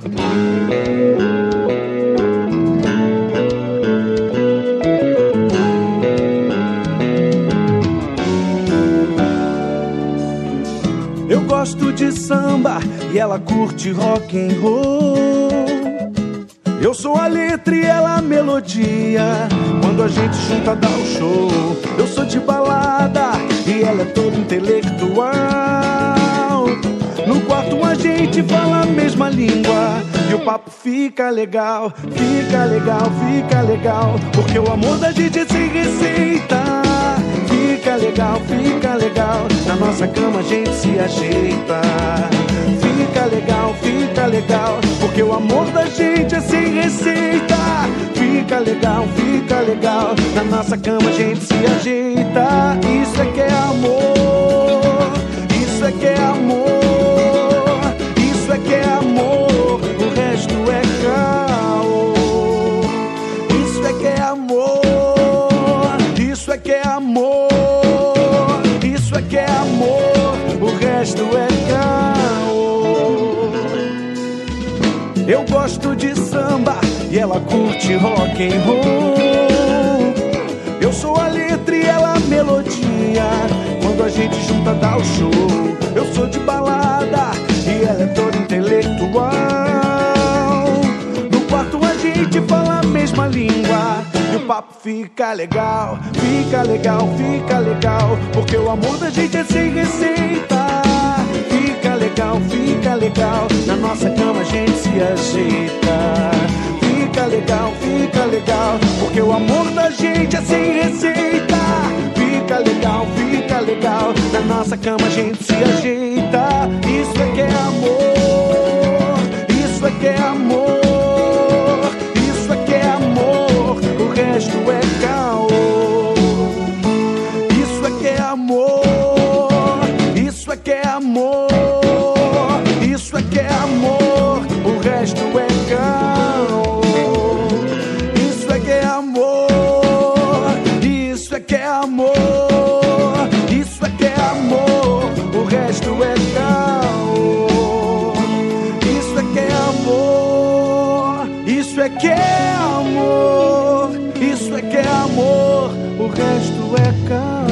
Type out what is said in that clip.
Eu gosto de samba e ela curte rock and roll. Eu sou a letra e ela a melodia. Quando a gente junta dá o show. Eu sou de balada e ela é toda intelectual. No quarto a gente fala a mesma língua e o papo fica legal, fica legal, fica legal. Porque o amor da gente é sem receita. Fica legal, fica legal. Na nossa cama a gente se ajeita. Fica legal, fica legal. Porque o amor da gente é sem receita. Fica legal, fica legal. Na nossa cama a gente se ajeita. Isso é que é amor. Isso é que é amor. Isso é que é amor. O resto é caô. Isso é que é amor. Isso é que é amor. Isso é que é amor. O resto é caô. Eu gosto de samba e ela curte rock and roll. Eu sou a letra e ela a melodia. Quando a gente junta dá o show. Eu sou de balada e ela é toda intelectual. No quarto a gente fala a mesma língua e o papo fica legal, fica legal, fica legal. Porque o amor da gente é sem receita. Fica legal, fica legal. Na nossa cama a gente se ajeita. Fica legal, fica legal. Porque o amor da gente é sem receita. Fica legal, fica legal. Na nossa cama a gente se ajeita. Isso é que é amor. Isso é que é amor. Isso é que é amor. O resto é caô. Isso é que é amor. Isso é que é amor. Isso é que é amor. O resto é caô. Isso é que é amor. Isso é que é amor. Isso é que é amor. O resto é caô. Isso é que é amor. Isso é que é amor. Isso é que é amor. O resto é caô.